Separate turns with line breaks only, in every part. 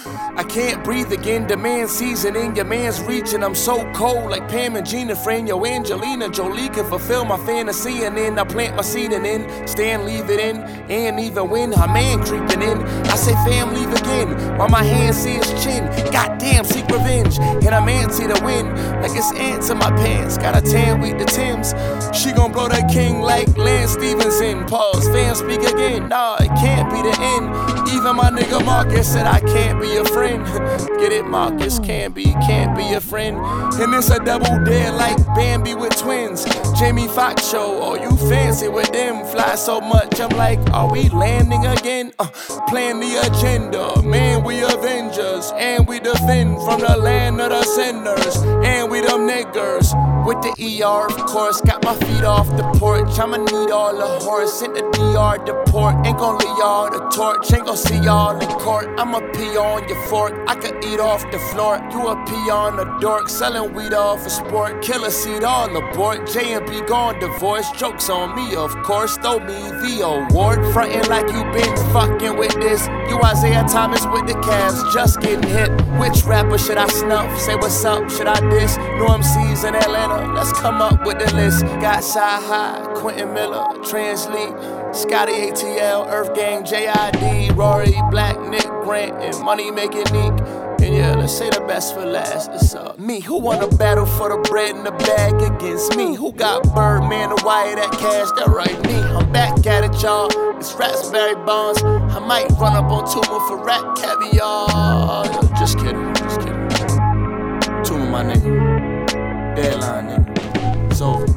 I can't breathe again, demand seasoning. Your man's reaching, I'm so cold like Pam and Gina. Friend, yo, Angelina Jolie can fulfill my fantasy. And then I plant my seed in, stand, leave it in, and even when a man creeping in, I say fam, leave again, while my hands see his chin. Goddamn, seek revenge, and I'm antsy to win, like it's ants in my pants. Got a tan week to Tim's, she gon' blow that king like Lance Stevenson. Pause, fam, speak again, nah, it can't be the end. Even my nigga Marcus said I can't be your friend. Get it, Marcus, can't be a friend. And it's a double dare like Bambi with twins. Jamie Foxx show, oh you fancy with them. Fly so much, I'm like, are we landing again? Plan the agenda, man, we Avengers. And we defend from the land of the sinners. And we them niggers. With the ER, of course, got my feet off the porch. I'ma need all the horse, sent the DR deport. Ain't gon' leave y'all the torch, ain't gon' see y'all in court. I'ma pee on your fork, I could eat off the floor. You a pee on a dork, selling weed off a sport. Killer seed all aboard, J&B gone divorced. Jokes on me, of course, throw me the award. Frontin' like you been fucking with this. You Isaiah Thomas with the Cavs, just getting hit. Which rapper should I snuff? Say what's up, should I diss? No MCs in Atlanta, let's come up with the list. Got Shy High, Quentin Miller, Translead, Scotty ATL, Earth Gang, JID, Rory, Black, Nick, Grant, and Money Making Neek. And yeah, let's say the best for last. It's me. Who wanna battle for the bread in the bag against me? Who got Birdman to wire that cash? That right, me. I'm back at it, y'all. It's Raspberry Bonds. I might run up on Tuma for rat caviar. Yo, just kidding. Tuma, my nigga. Deadline, nigga. It's over.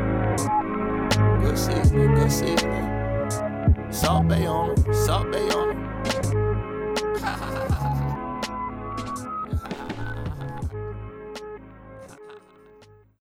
Good season. Salt Bay on him.